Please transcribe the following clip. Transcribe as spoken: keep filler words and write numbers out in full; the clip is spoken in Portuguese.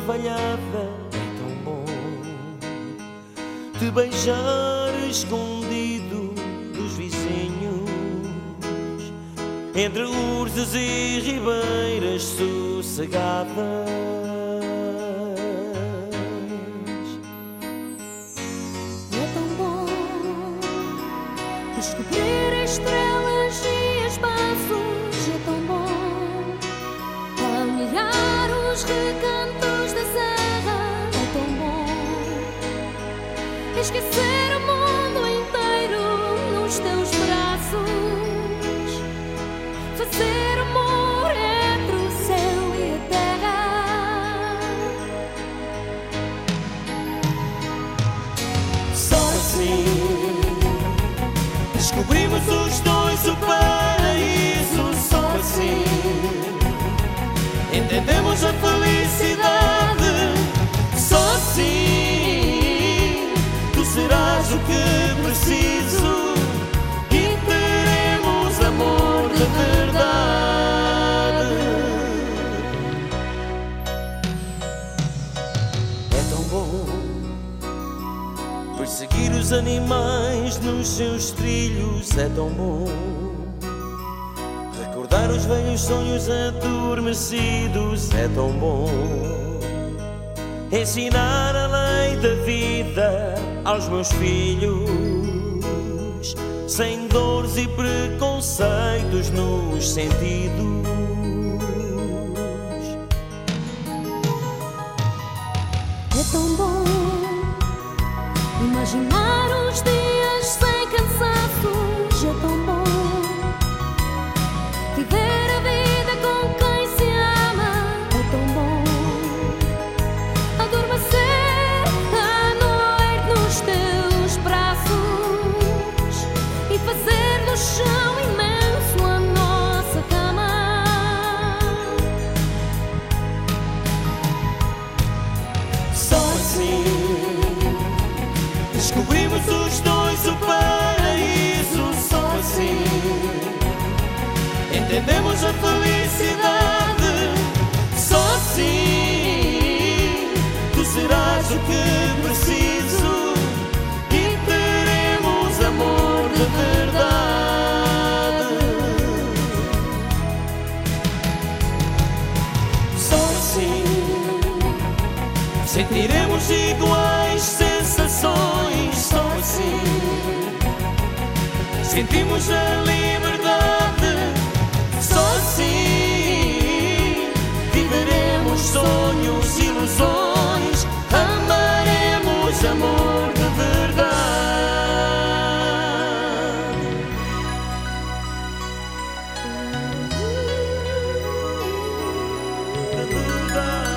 orvalhada é tão bom te beijar escondido dos vizinhos, entre urzes e ribeiras sossegadas. É tão bom descobrir estrelas e espaços, é tão bom palmear os recantos da serra, é tão bom esquecer o mundo inteiro nos teus braços, fazer amor entre o céu e a terra. Só assim descobrimos os dois o paraíso, só assim entendemos a felicidade, só assim tu serás o que preciso e teremos amor de verdade. É tão bom perseguir os animais nos seus trilhos, é tão bom recordar os velhos sonhos adormecidos, é tão bom ensinar a lei da vida aos meus filhos, sem dores e preconceitos nos sentidos. É tão bom imaginar os dias sem cansaços, é tão bom viver a vida com quem se ama, é tão bom adormecer à noite nos teus braços e fazer do chão imenso a nossa cama. Só assim descobrimos os dois o paraíso, só assim entendemos a felicidade, só assim tu serás o que preciso e teremos amor de verdade. Só assim sentiremos iguais sensações, só assim sentimos a liberdade, só assim viveremos sonhos, ilusões, amaremos amor de verdade. De verdade.